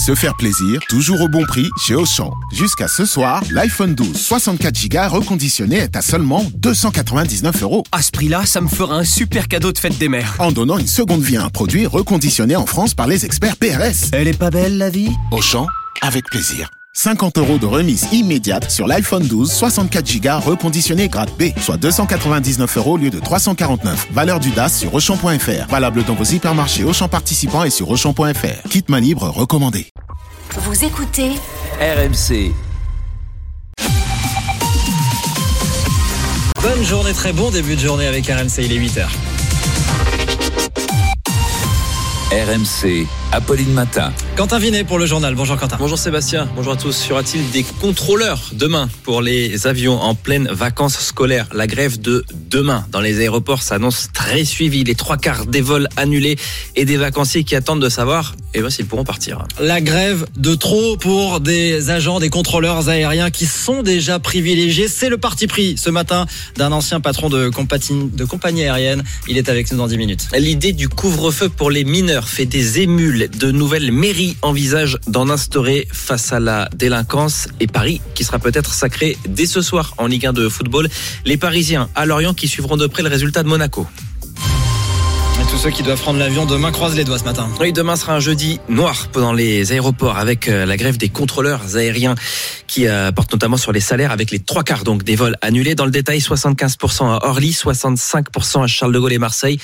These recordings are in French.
Se faire plaisir, toujours au bon prix chez Auchan. Jusqu'à ce soir, l'iPhone 12 64 Go reconditionné est à seulement 299 €. À ce prix-là, ça me fera un super cadeau de fête des mères. En donnant une seconde vie à un produit reconditionné en France par les experts PRS. Elle est pas belle, la vie ? Auchan, avec plaisir. 50 € de remise immédiate sur l'iPhone 12 64 Go reconditionné grade B, soit 299 € au lieu de 349. Valeur du DAS sur Auchan.fr. Valable dans vos hypermarchés Auchan participants et sur Auchan.fr. Kit main libre recommandé. Vous écoutez RMC. Bonne journée, très bon début de journée avec RMC, il est 8h. RMC, Apolline Matin. Quentin Vinet pour le journal. Bonjour Quentin. Bonjour Sébastien, bonjour à tous. Y aura-t-il des contrôleurs demain pour les avions en pleine vacances scolaires ? La grève de demain dans les aéroports s'annonce très suivie. Les 3/4 des vols annulés et des vacanciers qui attendent de savoir s'ils pourront partir. La grève de trop pour des agents, des contrôleurs aériens qui sont déjà privilégiés. C'est le parti pris ce matin d'un ancien patron de compagnie aérienne. Il est avec nous dans 10 minutes. L'idée du couvre-feu pour les mineurs fait des émules. De nouvelles mairies envisagent d'en instaurer face à la délinquance, et Paris qui sera peut-être sacré dès ce soir en Ligue 1 de football. Les Parisiens à Lorient qui suivront de près le résultat de Monaco. Et tous ceux qui doivent prendre l'avion demain croisent les doigts ce matin. Oui, demain sera un jeudi noir dans les aéroports avec la grève des contrôleurs aériens qui porte notamment sur les salaires avec les 3/4 donc des vols annulés. Dans le détail, 75% à Orly, 65% à Charles de Gaulle et Marseille,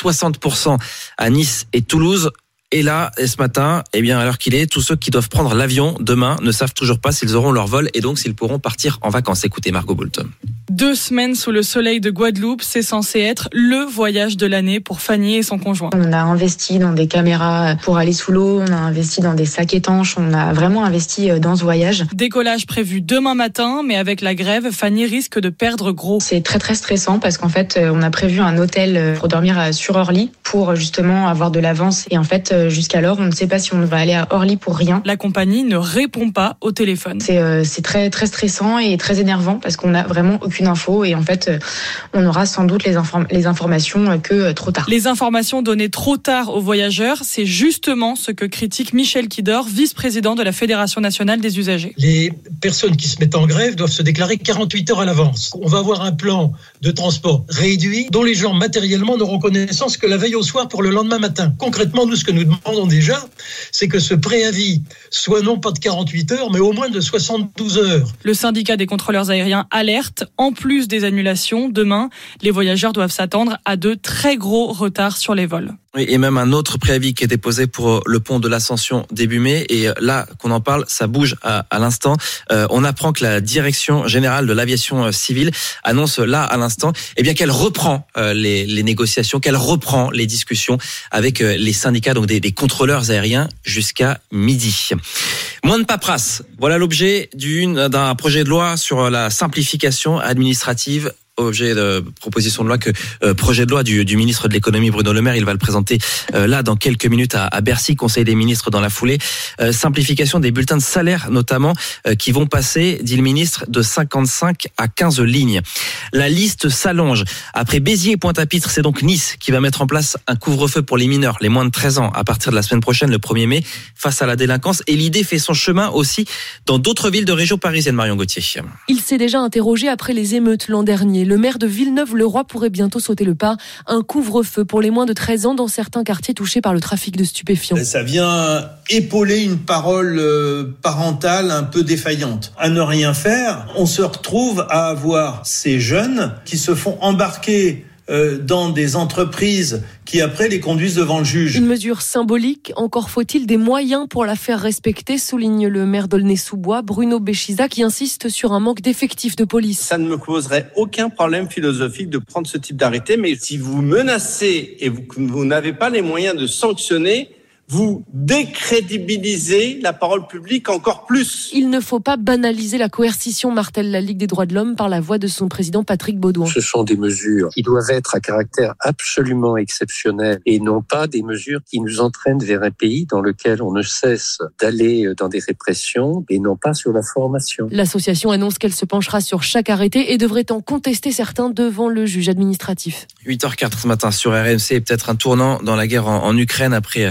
60% à Nice et Toulouse. Et là, ce matin, à l'heure qu'il est, tous ceux qui doivent prendre l'avion demain ne savent toujours pas s'ils auront leur vol et donc s'ils pourront partir en vacances. Écoutez Margot Boulton. 2 semaines sous le soleil de Guadeloupe, c'est censé être le voyage de l'année pour Fanny et son conjoint. On a investi dans des caméras pour aller sous l'eau, on a investi dans des sacs étanches, on a vraiment investi dans ce voyage. Décollage prévu demain matin, mais avec la grève, Fanny risque de perdre gros. C'est très très stressant parce qu'en fait, on a prévu un hôtel pour dormir sur Orly pour justement avoir de l'avance. Et en fait, jusqu'alors, on ne sait pas si on va aller à Orly pour rien. La compagnie ne répond pas au téléphone. C'est très très stressant et très énervant parce qu'on n'a vraiment aucune info et en fait on aura sans doute les informations que trop tard. Les informations données trop tard aux voyageurs, c'est justement ce que critique Michel Kidor, vice-président de la Fédération nationale des usagers. Les personnes qui se mettent en grève doivent se déclarer 48 heures à l'avance. On va avoir un plan de transport réduit dont les gens matériellement n'auront connaissance que la veille au soir pour le lendemain matin. Concrètement, nous ce que nous demandons déjà, c'est que ce préavis soit non pas de 48 heures mais au moins de 72 heures. Le syndicat des contrôleurs aériens alerte. En plus des annulations, demain, les voyageurs doivent s'attendre à de très gros retards sur les vols. Oui, et même un autre préavis qui est déposé pour le pont de l'Ascension début mai. Et là qu'on en parle, ça bouge à l'instant. On apprend que la Direction générale de l'aviation civile annonce là à l'instant qu'elle reprend les négociations, qu'elle reprend les discussions avec les syndicats donc des contrôleurs aériens jusqu'à midi. Moins de paperasse. Voilà l'objet d'un projet de loi sur la simplification administrative. Objet de proposition de loi projet de loi du ministre de l'économie Bruno Le Maire, il va le présenter là dans quelques minutes à Bercy, Conseil des ministres dans la foulée. Simplification des bulletins de salaire notamment qui vont passer, dit le ministre, de 55 à 15 lignes. La liste s'allonge. Après Béziers et Pointe-à-Pitre, c'est donc Nice qui va mettre en place un couvre-feu pour les mineurs, les moins de 13 ans, à partir de la semaine prochaine, le 1er mai, face à la délinquance. Et l'idée fait son chemin aussi dans d'autres villes de région parisienne, Marion Gauthier. Il s'est déjà interrogé après les émeutes l'an dernier. Le maire de Villeneuve-le-Roi pourrait bientôt sauter le pas. Un couvre-feu pour les moins de 13 ans dans certains quartiers touchés par le trafic de stupéfiants. Ça vient épauler une parole parentale un peu défaillante. À ne rien faire, on se retrouve à avoir ces jeunes qui se font embarquer dans des entreprises qui après les conduisent devant le juge. Une mesure symbolique, encore faut-il des moyens pour la faire respecter, souligne le maire d'Aulnay-sous-Bois, Bruno Béchiza, qui insiste sur un manque d'effectifs de police. Ça ne me poserait aucun problème philosophique de prendre ce type d'arrêté, mais si vous menacez et vous n'avez pas les moyens de sanctionner, vous décrédibilisez la parole publique encore plus. Il ne faut pas banaliser la coercition, martèle la Ligue des droits de l'homme par la voix de son président Patrick Baudouin. Ce sont des mesures qui doivent être à caractère absolument exceptionnel et non pas des mesures qui nous entraînent vers un pays dans lequel on ne cesse d'aller dans des répressions et non pas sur la formation. L'association annonce qu'elle se penchera sur chaque arrêté et devrait en contester certains devant le juge administratif. 8h04 ce matin sur RMC, peut-être un tournant dans la guerre en Ukraine après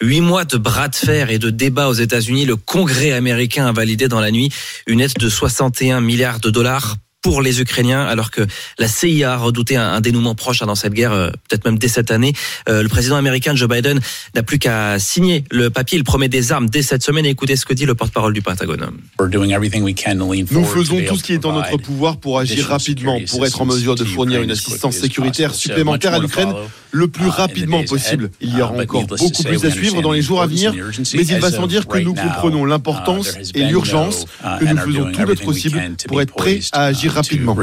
8 mois de bras de fer et de débats aux États-Unis, le Congrès américain a validé dans la nuit une aide de 61 milliards de dollars pour les Ukrainiens, alors que la CIA a redouté un dénouement proche dans cette guerre, peut-être même dès cette année. Le président américain Joe Biden n'a plus qu'à signer le papier. Il promet des armes dès cette semaine. Écoutez ce que dit le porte-parole du Pentagone. Nous faisons tout ce qui est en notre pouvoir pour agir rapidement, pour être en mesure de fournir une assistance sécuritaire supplémentaire à l'Ukraine le plus rapidement possible. Il y aura encore beaucoup plus à suivre dans les jours à venir, mais il va sans dire que nous comprenons l'importance et l'urgence, que nous faisons tout notre possible pour être prêts à agir rapidement.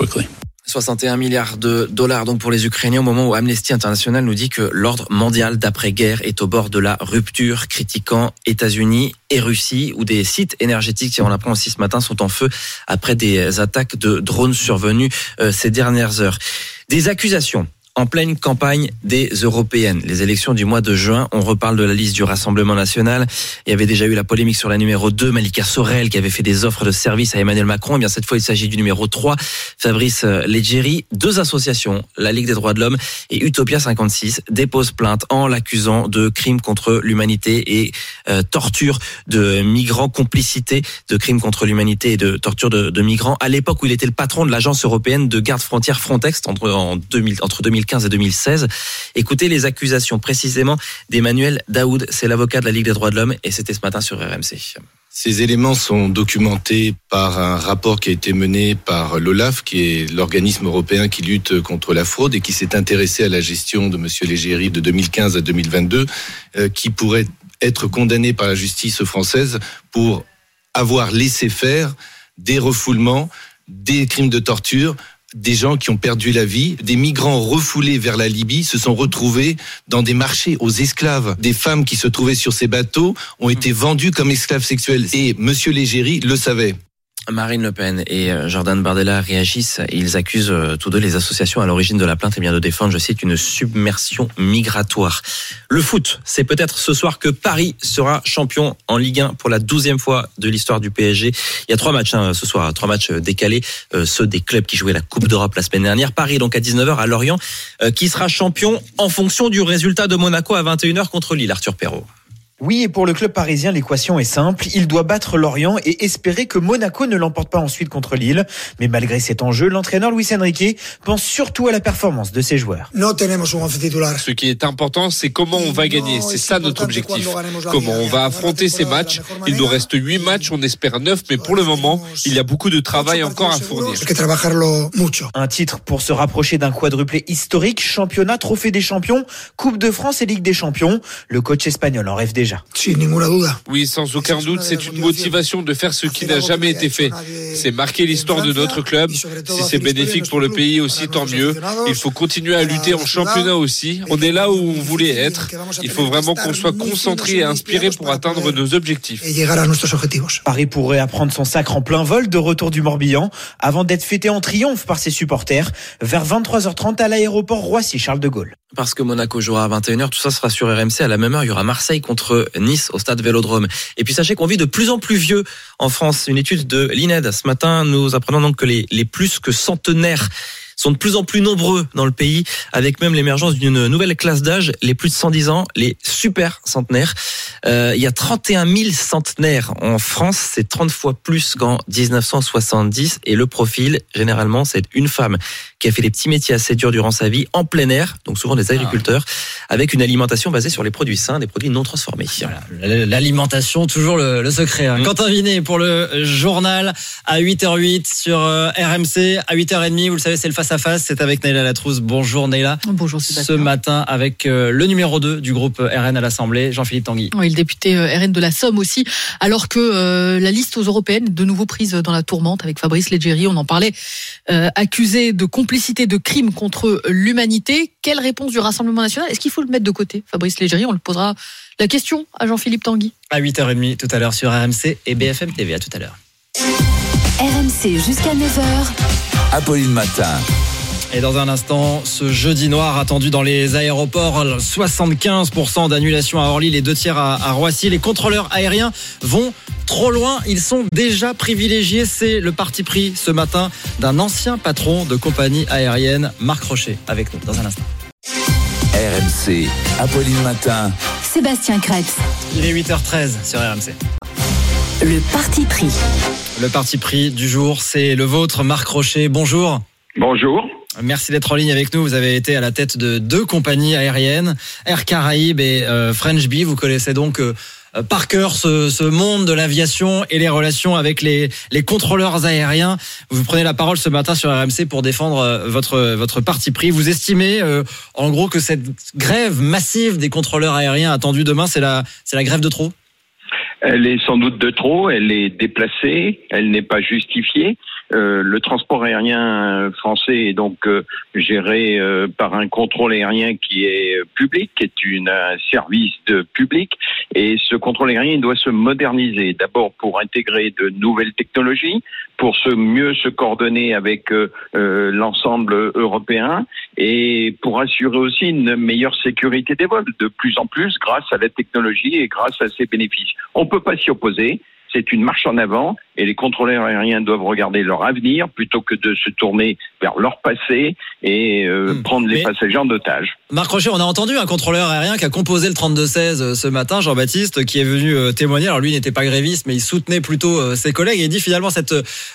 61 milliards de dollars donc pour les Ukrainiens, au moment où Amnesty International nous dit que l'ordre mondial d'après-guerre est au bord de la rupture, critiquant États-Unis et Russie, où des sites énergétiques, on l'apprend aussi ce matin, sont en feu après des attaques de drones survenues ces dernières heures. Des accusations en pleine campagne des européennes. Les élections du mois de juin, on reparle de la liste du Rassemblement national. Il y avait déjà eu la polémique sur la numéro 2, Malika Sorel, qui avait fait des offres de service à Emmanuel Macron. Et bien cette fois, il s'agit du numéro 3, Fabrice Leggeri. 2 associations, la Ligue des droits de l'homme et Utopia 56, déposent plainte en l'accusant de crimes contre l'humanité et torture de migrants, complicité de crimes contre l'humanité et de torture de migrants. À l'époque où il était le patron de l'agence européenne de garde-frontières Frontex entre 2015 et 2016. Écoutez les accusations précisément d'Emmanuel Daoud, c'est l'avocat de la Ligue des droits de l'homme, et c'était ce matin sur RMC. Ces éléments sont documentés par un rapport qui a été mené par l'OLAF, qui est l'organisme européen qui lutte contre la fraude et qui s'est intéressé à la gestion de M. Leggeri de 2015 à 2022, qui pourrait être condamné par la justice française pour avoir laissé faire des refoulements, des crimes de torture, des gens qui ont perdu la vie, des migrants refoulés vers la Libye se sont retrouvés dans des marchés aux esclaves. Des femmes qui se trouvaient sur ces bateaux ont été vendues comme esclaves sexuels. Et Monsieur Leggeri le savait. Marine Le Pen et Jordan Bardella réagissent. Ils accusent tous deux les associations à l'origine de la plainte de défendre, je cite, une submersion migratoire. Le foot, c'est peut-être ce soir que Paris sera champion en Ligue 1 pour la 12e fois de l'histoire du PSG. Il y a 3 matchs ce soir, 3 matchs décalés, ceux des clubs qui jouaient la Coupe d'Europe la semaine dernière. Paris donc à 19h à Lorient, qui sera champion en fonction du résultat de Monaco à 21h contre Lille. Arthur Perrault. Oui, et pour le club parisien, l'équation est simple. Il doit battre Lorient et espérer que Monaco ne l'emporte pas ensuite contre Lille. Mais malgré cet enjeu, l'entraîneur Luis Enrique pense surtout à la performance de ses joueurs. Ce qui est important, c'est comment on va gagner. C'est ça notre objectif. Comment on va affronter ces matchs. Il nous reste 8 matchs, on espère 9, mais pour le moment, il y a beaucoup de travail encore à fournir. Un titre pour se rapprocher d'un quadruplé historique, championnat, trophée des champions, Coupe de France et Ligue des champions. Le coach espagnol en rêve déjà. Oui, sans aucun doute, c'est une motivation de faire ce qui n'a jamais été fait. C'est marquer l'histoire de notre club. Si c'est bénéfique pour le pays aussi, tant mieux. Il faut continuer à lutter en championnat aussi. On est là où on voulait être. Il faut vraiment qu'on soit concentré et inspiré pour atteindre nos objectifs. Paris pourrait apprendre son sacre en plein vol de retour du Morbihan avant d'être fêté en triomphe par ses supporters vers 23h30 à l'aéroport Roissy-Charles de Gaulle. Parce que Monaco jouera à 21h, tout ça sera sur RMC. À la même heure, il y aura Marseille contre Nice au stade Vélodrome. Et puis sachez qu'on vit de plus en plus vieux en France. Une étude de l'INED. Ce matin, nous apprenons donc que les plus que centenaires sont de plus en plus nombreux dans le pays, avec même l'émergence d'une nouvelle classe d'âge, les plus de 110 ans, les super centenaires. Il y a 31 000 centenaires en France, c'est 30 fois plus qu'en 1970. Et le profil, généralement, c'est une femme qui a fait des petits métiers assez durs durant sa vie, en plein air, donc souvent des agriculteurs, avec une alimentation basée sur les produits sains, des produits non transformés. Voilà, l'alimentation, toujours le secret. Quentin Vinet pour le journal à 8h08 sur RMC, à 8h30, vous le savez, c'est le face-à-face, c'est avec Neila Latrousse. Bonjour Neila. Bonjour Sébastien. Ce matin avec le numéro 2 du groupe RN à l'Assemblée, Jean-Philippe Tanguy. Oui, le député RN de la Somme aussi, alors que la liste aux européennes est de nouveau prise dans la tourmente avec Fabrice Leggeri, on en parlait, accusé de complicité de crimes contre l'humanité. Quelle réponse du Rassemblement national ? Est-ce qu'il faut le mettre de côté, Fabrice Leggeri ? On le posera la question à Jean-Philippe Tanguy. À 8h30 tout à l'heure sur RMC et BFM TV. À tout à l'heure. RMC jusqu'à 9h. Apolline Matin. Et dans un instant, ce jeudi noir attendu dans les aéroports, 75% d'annulation à Orly, les 2 tiers à Roissy. Les contrôleurs aériens vont trop loin, ils sont déjà privilégiés. C'est le parti pris ce matin d'un ancien patron de compagnie aérienne, Marc Rochet, avec nous dans un instant. RMC, Apolline Matin. Sébastien Krebs. Il est 8h13 sur RMC. Le parti pris. Le parti pris du jour, c'est le vôtre, Marc Rochet. Bonjour. Bonjour. Merci d'être en ligne avec nous. Vous avez été à la tête de 2 compagnies aériennes, Air Caraïbes et French Bee. Vous connaissez donc par cœur ce monde de l'aviation et les relations avec les contrôleurs aériens. Vous prenez la parole ce matin sur RMC pour défendre votre parti pris. Vous estimez en gros que cette grève massive des contrôleurs aériens attendue demain, c'est la grève de trop ? Elle est sans doute de trop, elle est déplacée, elle n'est pas justifiée. Le transport aérien français est donc géré par un contrôle aérien qui est public, qui est un service de public, et ce contrôle aérien doit se moderniser. D'abord pour intégrer de nouvelles technologies, pour mieux se coordonner avec l'ensemble européen et pour assurer aussi une meilleure sécurité des vols, de plus en plus grâce à la technologie et grâce à ses bénéfices. On ne peut pas s'y opposer. C'est une marche en avant et les contrôleurs aériens doivent regarder leur avenir plutôt que de se tourner vers leur passé et prendre les passagers en otage. Marc Rochet, on a entendu un contrôleur aérien qui a composé le 32-16 ce matin, Jean-Baptiste, qui est venu témoigner. Alors lui n'était pas gréviste, mais il soutenait plutôt ses collègues et il dit finalement cette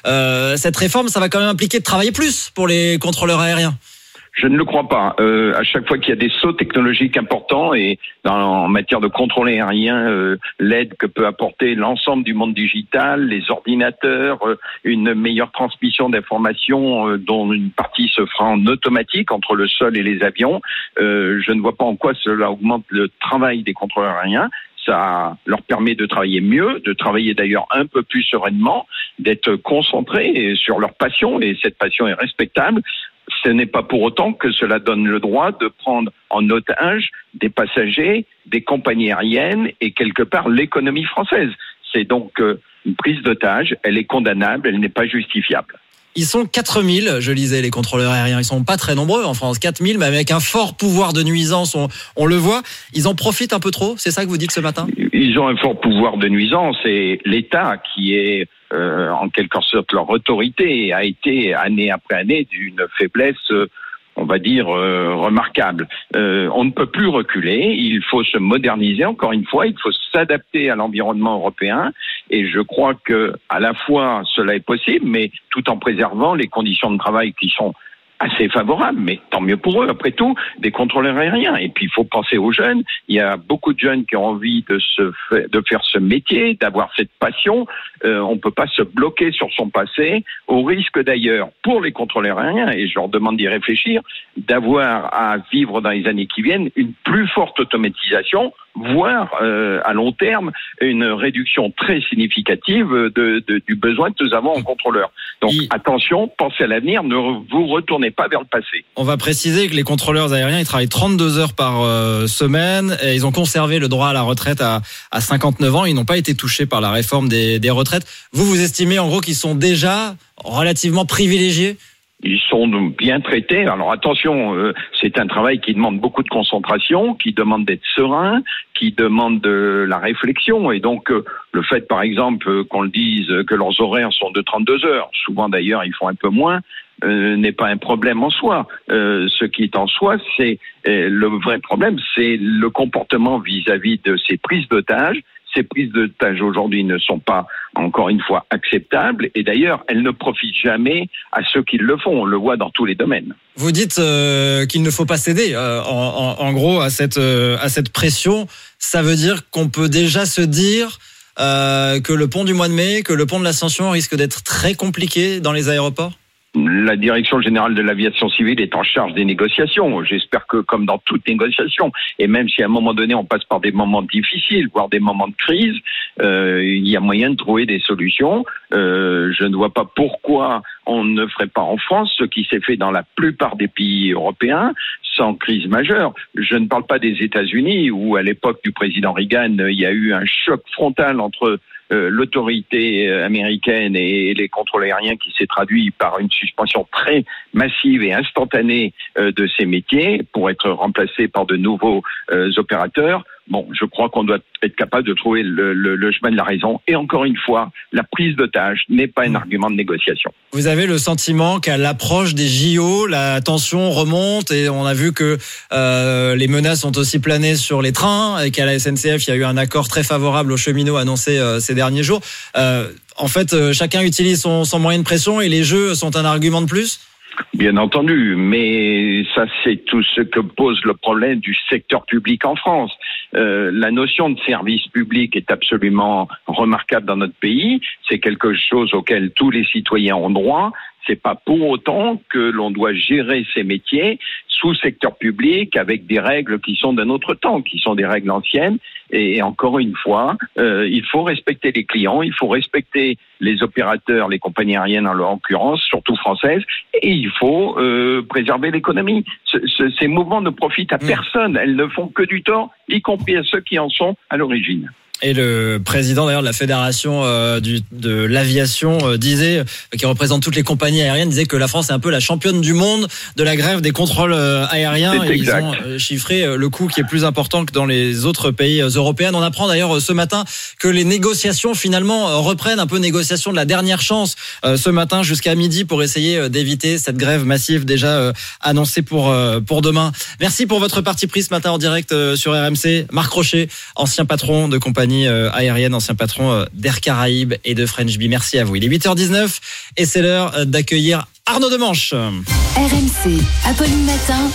réforme, ça va quand même impliquer de travailler plus pour les contrôleurs aériens. Je ne le crois pas. À chaque fois qu'il y a des sauts technologiques importants et en matière de contrôle aérien, l'aide que peut apporter l'ensemble du monde digital, les ordinateurs, une meilleure transmission d'informations dont une partie se fera en automatique entre le sol et les avions, je ne vois pas en quoi cela augmente le travail des contrôleurs aériens. Ça leur permet de travailler mieux, de travailler d'ailleurs un peu plus sereinement, d'être concentrés sur leur passion, et cette passion est respectable. Ce n'est pas pour autant que cela donne le droit de prendre en otage des passagers, des compagnies aériennes et quelque part l'économie française. C'est donc une prise d'otage, elle est condamnable, elle n'est pas justifiable. Ils sont 4000, je lisais, les contrôleurs aériens. Ils sont pas très nombreux en France, 4000, mais avec un fort pouvoir de nuisance, on le voit. Ils en profitent un peu trop, c'est ça que vous dites ce matin ? Ils ont un fort pouvoir de nuisance et l'État, qui est en quelque sorte leur autorité, a été année après année d'une faiblesse, on va dire, remarquable. On ne peut plus reculer, il faut se moderniser, encore une fois, il faut s'adapter à l'environnement européen, et je crois que à la fois cela est possible, mais tout en préservant les conditions de travail qui sont assez favorables, mais tant mieux pour eux, après tout, des contrôleurs aériens. Et puis il faut penser aux jeunes, il y a beaucoup de jeunes qui ont envie de faire ce métier, d'avoir cette passion. On ne peut pas se bloquer sur son passé, au risque d'ailleurs, pour les contrôleurs aériens, et je leur demande d'y réfléchir, d'avoir à vivre dans les années qui viennent une plus forte automatisation, voire à long terme une réduction très significative du besoin que nous avons en contrôleurs. Donc attention, pensez à l'avenir, ne vous retournez pas vers le passé. On va préciser que les contrôleurs aériens, ils travaillent 32 heures par semaine, et ils ont conservé le droit à la retraite à 59 ans, ils n'ont pas été touchés par la réforme des retraites. Vous estimez en gros qu'ils sont déjà relativement privilégiés ? Ils sont bien traités. Alors attention, c'est un travail qui demande beaucoup de concentration, qui demande d'être serein, qui demande de la réflexion. Et donc, le fait, par exemple, qu'on le dise, que leurs horaires sont de 32 heures, souvent d'ailleurs ils font un peu moins, n'est pas un problème en soi. Ce qui est en soi, c'est le vrai problème, c'est le comportement vis-à-vis de ces prises d'otages. Ces prises d'otages aujourd'hui ne sont pas, encore une fois, acceptables. Et d'ailleurs, elles ne profitent jamais à ceux qui le font. On le voit dans tous les domaines. Vous dites qu'il ne faut pas céder, en gros, à cette pression. Ça veut dire qu'on peut déjà se dire que le pont du mois de mai, que le pont de l'Ascension risque d'être très compliqué dans les aéroports ? La Direction générale de l'aviation civile est en charge des négociations. J'espère que, comme dans toute négociation, et même si à un moment donné on passe par des moments difficiles, voire des moments de crise, il y a moyen de trouver des solutions. Je ne vois pas pourquoi on ne ferait pas en France ce qui s'est fait dans la plupart des pays européens, sans crise majeure. Je ne parle pas des États-Unis, où à l'époque du président Reagan, il y a eu un choc frontal entre l'autorité américaine et les contrôles aériens qui s'est traduit par une suspension très massive et instantanée de ces métiers pour être remplacés par de nouveaux opérateurs. Bon, je crois qu'on doit être capable de trouver le chemin de la raison. Et encore une fois, la prise d'otage n'est pas un argument de négociation. Vous avez le sentiment qu'à l'approche des JO, la tension remonte et on a vu que les menaces ont aussi plané sur les trains et qu'à la SNCF, il y a eu un accord très favorable aux cheminots annoncé ces derniers jours. En fait, chacun utilise son moyen de pression et les jeux sont un argument de plus ? Bien entendu, mais ça c'est tout ce que pose le problème du secteur public en France. La notion de service public est absolument remarquable dans notre pays. C'est quelque chose auquel tous les citoyens ont droit. C'est pas pour autant que l'on doit gérer ces métiers sous secteur public avec des règles qui sont d'un autre temps, qui sont des règles anciennes. Et encore une fois, il faut respecter les clients, il faut respecter les opérateurs, les compagnies aériennes en l'occurrence, surtout françaises, et il faut préserver l'économie. Ces mouvements ne profitent à personne, elles ne font que du tort, y compris à ceux qui en sont à l'origine. Et le président d'ailleurs de la fédération de l'aviation disait, qui représente toutes les compagnies aériennes, disait que la France est un peu la championne du monde de la grève des contrôles aériens. Ils ont chiffré le coût qui est plus important que dans les autres pays européens. On apprend d'ailleurs ce matin que les négociations finalement reprennent, un peu négociation de la dernière chance ce matin jusqu'à midi pour essayer d'éviter cette grève massive déjà annoncée pour demain. Merci pour votre parti pris ce matin en direct sur RMC. Marc Rochet, ancien patron de compagnie aérienne, ancien patron d'Air Caraïbes et de French Bee. Merci à vous. Il est 8h19 et c'est l'heure d'accueillir Arnaud Demanche. RMC, Apolline Matin.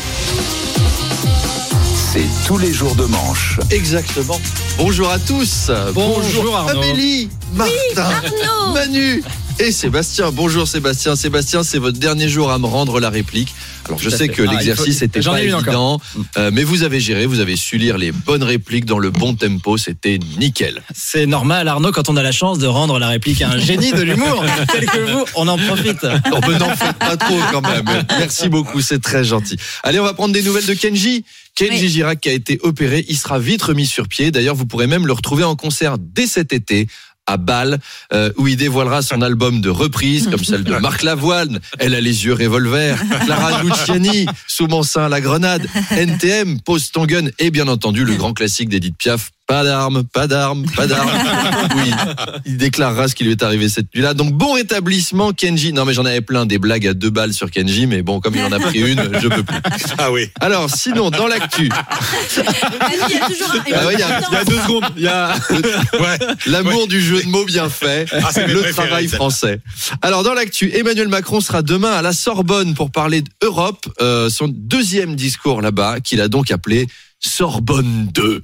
C'est tous les jours de manche. Exactement. Bonjour à tous. Bonjour Arnaud. Amélie, Martin, Manu et Sébastien. Bonjour Sébastien. Sébastien, c'est votre dernier jour à me rendre la réplique. Alors je sais que l'exercice n'était pas évident, mais vous avez géré, vous avez su lire les bonnes répliques dans le bon tempo, c'était nickel. C'est normal Arnaud, quand on a la chance de rendre la réplique à un génie de l'humour tel que vous, on en profite. N'en faites pas trop quand même. Merci beaucoup, c'est très gentil. Allez, on va prendre des nouvelles de Kenji. Kenji Girac qui a été opéré, il sera vite remis sur pied. D'ailleurs, vous pourrez même le retrouver en concert dès cet été à Bâle, où il dévoilera son album de reprises, comme celle de Marc Lavoine, Elle a les yeux revolver, Clara Luciani, Sous mon sein la grenade, NTM, Pose ton gun, et bien entendu le grand classique d'Edith Piaf, Pas d'armes, pas d'armes, pas d'armes. Oui, il déclarera ce qui lui est arrivé cette nuit-là. Donc bon rétablissement, Kenji. Non mais j'en avais plein, des blagues à 2 balles sur Kenji, mais bon, comme il en a pris une, je peux plus. Ah oui. Alors sinon, dans l'actu. Il y a toujours il y a 2 secondes. Il y a l'amour du jeu de mots bien fait, le travail français. Alors dans l'actu, Emmanuel Macron sera demain à la Sorbonne pour parler d'Europe, son deuxième discours là-bas, qu'il a donc appelé Sorbonne 2,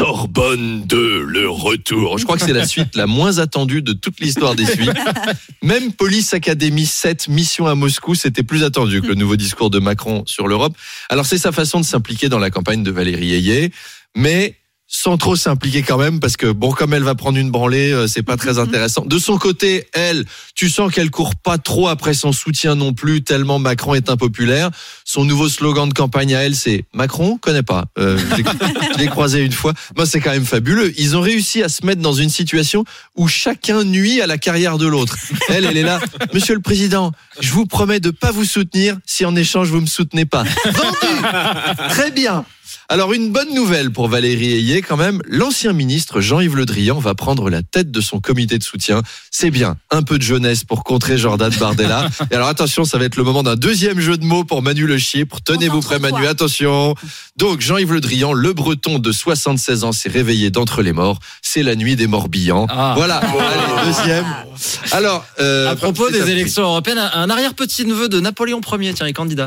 le retour. Je crois que c'est la suite la moins attendue de toute l'histoire des suites. Même Police Academy 7, mission à Moscou, c'était plus attendu que le nouveau discours de Macron sur l'Europe. Alors c'est sa façon de s'impliquer dans la campagne de Valérie Ayé, mais sans trop s'impliquer quand même, parce que bon, comme elle va prendre une branlée, c'est pas très intéressant. De son côté, elle, tu sens qu'elle court pas trop après son soutien non plus, tellement Macron est impopulaire. Son nouveau slogan de campagne à elle, c'est Macron, connais pas. Je l'ai croisé une fois. Moi, c'est quand même fabuleux. Ils ont réussi à se mettre dans une situation où chacun nuit à la carrière de l'autre. Elle est là. Monsieur le Président, je vous promets de pas vous soutenir si en échange vous me soutenez pas. Vendu. Très bien. Alors une bonne nouvelle pour Valérie Ayé quand même, l'ancien ministre Jean-Yves Le Drian va prendre la tête de son comité de soutien. C'est bien, un peu de jeunesse pour contrer Jordan Bardella. Et alors attention, ça va être le moment d'un deuxième jeu de mots pour Manu Le Chypre. Tenez-vous prêt Manu, attention. Donc Jean-Yves Le Drian, le breton de 76 ans, s'est réveillé d'entre les morts. C'est la nuit des Morbihan. Voilà, allez, deuxième. Alors, à propos des élections européennes, un arrière-petit-neveu de Napoléon Ier, tiens, est candidat.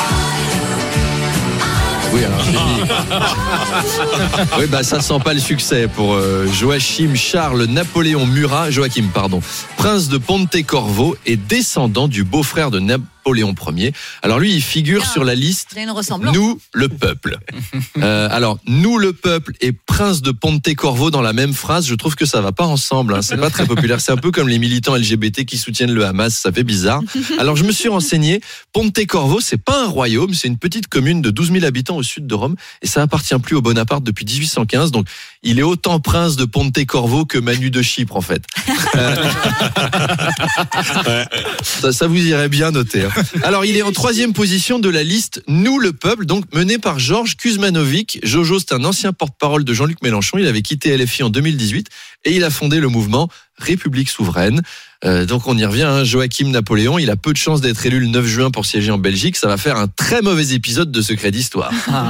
Oui, alors oui, bah ça sent pas le succès pour Joachim Charles Napoléon Murat, prince de Pontecorvo et descendant du beau-frère de Napoléon Ier. Alors lui, il figure sur la liste Nous, le peuple. Alors, Nous, le peuple et prince de Pontecorvo dans la même phrase, je trouve que ça va pas ensemble. Hein. C'est pas très populaire. C'est un peu comme les militants LGBT qui soutiennent le Hamas. Ça fait bizarre. Alors, je me suis renseigné. Pontecorvo, c'est pas un royaume, c'est une petite commune de 12 000 habitants au sud de Rome et ça appartient plus au Bonaparte depuis 1815. Donc, il est autant prince de Pontecorvo que Manu de Chypre, en fait. Ça vous irait bien noter. Hein. Alors, il est en 3e position de la liste Nous le peuple, donc menée par Georges Kuzmanovic. Jojo, c'est un ancien porte-parole de Jean-Luc Mélenchon. Il avait quitté LFI en 2018 et il a fondé le mouvement République souveraine. Donc on y revient, hein. Joachim Napoléon, il a peu de chances d'être élu le 9 juin pour siéger en Belgique. Ça va faire un très mauvais épisode de Secret d'Histoire.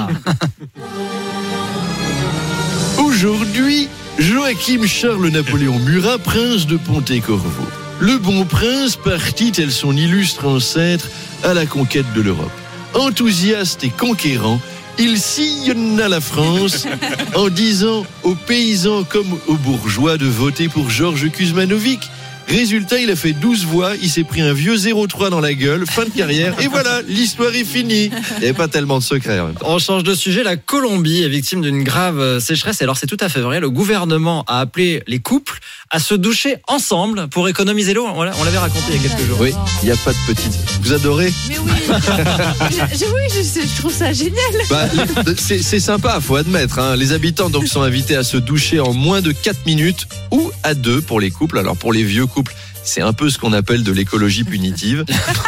Aujourd'hui, Joachim Charles Napoléon Murat, prince de Pontet-Corvo. Le bon prince partit tel son illustre ancêtre à la conquête de l'Europe. Enthousiaste et conquérant, il sillonna la France en disant aux paysans comme aux bourgeois de voter pour Georges Kuzmanovic. Résultat, il a fait 12 voix, il s'est pris un vieux 0,3 dans la gueule, fin de carrière, et voilà, l'histoire est finie. Il n'y avait pas tellement de secrets en même temps. On change de sujet, la Colombie est victime d'une grave sécheresse. Et alors c'est tout à fait vrai, le gouvernement a appelé les couples à se doucher ensemble pour économiser l'eau. On l'avait raconté il y a quelques jours. Oui, il n'y a pas de petite... Vous adorez ? Mais oui, je trouve ça génial. C'est sympa, faut admettre. Hein. Les habitants donc sont invités à se doucher en moins de 4 minutes ou à 2 pour les couples. Alors pour les vieux couples, c'est un peu ce qu'on appelle de l'écologie punitive.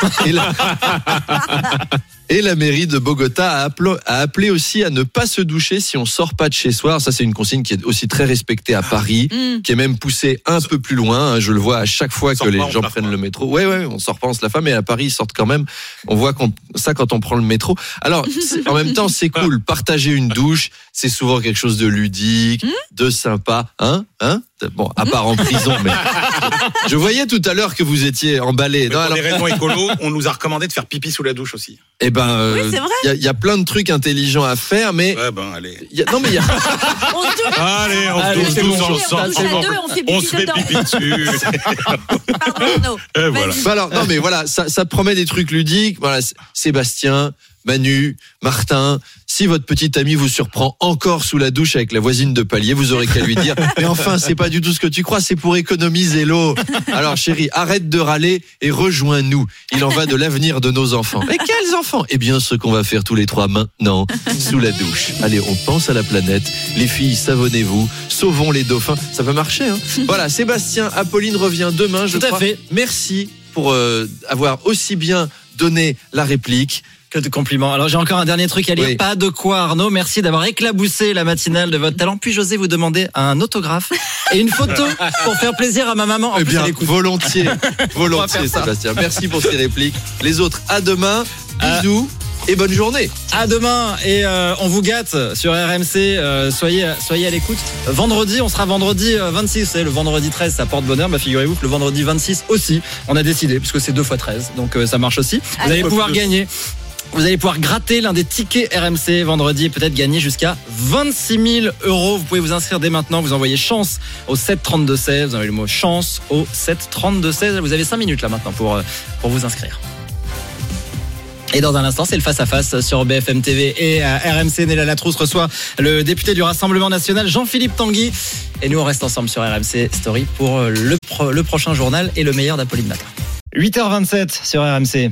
Et la mairie de Bogota a appelé aussi à ne pas se doucher si on sort pas de chez soi. Alors ça, c'est une consigne qui est aussi très respectée à Paris, qui est même poussée un peu plus loin. Je le vois à chaque fois que les gens prennent le métro. Ouais, on sort pas, on se la fait, mais à Paris, ils sortent quand même. On voit ça quand on prend le métro. Alors, en même temps, c'est cool. Partager une douche, c'est souvent quelque chose de ludique, de sympa. Bon, à part en prison, mais je voyais tout à l'heure que vous étiez emballé. Pour des raisons écolo, on nous a recommandé de faire pipi sous la douche aussi. Eh ben, il y a plein de trucs intelligents à faire, mais allez. Allez, on se touche tous ensemble. On se fait pipi dessus. Voilà. Alors, non, mais voilà, ça promet des trucs ludiques. Voilà, Sébastien, Manu, Martin, si votre petite amie vous surprend encore sous la douche avec la voisine de palier, vous aurez qu'à lui dire « Mais enfin, c'est pas du tout ce que tu crois, c'est pour économiser l'eau. Alors chérie, arrête de râler et rejoins-nous. Il en va de l'avenir de nos enfants. » Mais quels enfants ? Eh bien, ce qu'on va faire tous les 3 maintenant, sous la douche. Allez, on pense à la planète. Les filles, savonnez-vous. Sauvons les dauphins. Ça va marcher, hein ? Voilà, Sébastien, Apolline revient demain, je crois. Tout à fait. Merci pour avoir aussi bien donné la réplique. Que de compliments. Alors j'ai encore un dernier truc à lire. Oui. Pas de quoi, Arnaud. Merci d'avoir éclaboussé la matinale de votre talent. Puis-je oser vous demander un autographe et une photo pour faire plaisir à ma maman. Eh bien, volontiers, Sébastien. Merci pour ces répliques. Les autres, à demain. Bisous. Et bonne journée. À demain. Et on vous gâte sur RMC. Soyez à l'écoute. Vendredi, on sera vendredi 26. Vous savez, le vendredi 13, ça porte bonheur. Figurez-vous que le vendredi 26 aussi, on a décidé, puisque c'est 2 x 13. Donc ça marche aussi. Vous allez pouvoir gagner. Vous allez pouvoir gratter l'un des tickets RMC vendredi et peut-être gagner jusqu'à 26 000 €. Vous pouvez vous inscrire dès maintenant. Vous envoyez chance au 7 32 16. Vous envoyez le mot chance au 7 32 16. Vous avez 5 minutes là maintenant pour vous inscrire. Et dans un instant, c'est le face-à-face sur BFM TV et RMC. Néla Latrousse reçoit le député du Rassemblement National, Jean-Philippe Tanguy. Et nous, on reste ensemble sur RMC Story pour le prochain journal et le meilleur d'Apolline Matin. 8h27 sur RMC.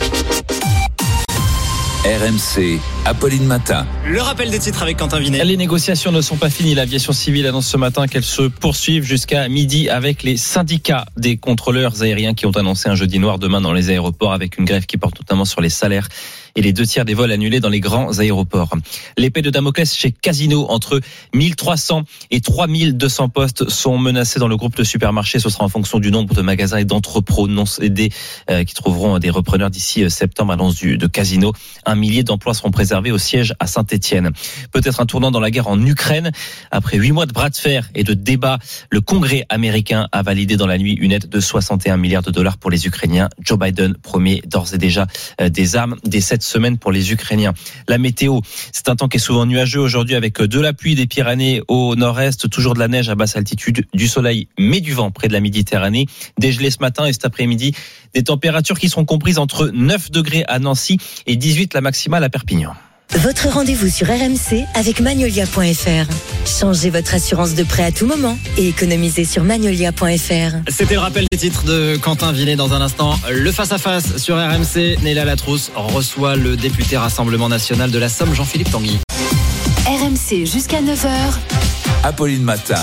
RMC, Apolline Matin. Le rappel des titres avec Quentin Vinet. Les négociations ne sont pas finies. L'aviation civile annonce ce matin qu'elles se poursuivent jusqu'à midi avec les syndicats des contrôleurs aériens qui ont annoncé un jeudi noir demain dans les aéroports avec une grève qui porte notamment sur les salaires et les 2 tiers des vols annulés dans les grands aéroports. L'épée de Damoclès chez Casino, entre 1300 et 3200 postes sont menacés dans le groupe de supermarchés. Ce sera en fonction du nombre de magasins et d'entrepôts non cédés qui trouveront des repreneurs d'ici septembre, annonce de Casino. 1 millier d'emplois seront préservés au siège à Saint-Étienne. Peut-être un tournant dans la guerre en Ukraine. Après 8 mois de bras de fer et de débats, le Congrès américain a validé dans la nuit une aide de 61 milliards de dollars pour les Ukrainiens. Joe Biden promet d'ores et déjà des armes dès cette semaine pour les Ukrainiens. La météo, c'est un temps qui est souvent nuageux aujourd'hui avec de la pluie des Pyrénées au nord-est, toujours de la neige à basse altitude, du soleil mais du vent près de la Méditerranée. Dégelé ce matin et cet après-midi, des températures qui seront comprises entre 9 degrés à Nancy et 18 la maximale à Perpignan. Votre rendez-vous sur RMC avec Magnolia.fr. Changez votre assurance de prêt à tout moment et économisez sur Magnolia.fr. C'était le rappel des titres de Quentin Vinet. Dans un instant, le face-à-face sur RMC. Néla Latrousse reçoit le député Rassemblement National de la Somme, Jean-Philippe Tanguy. RMC jusqu'à 9h. Apolline Matin.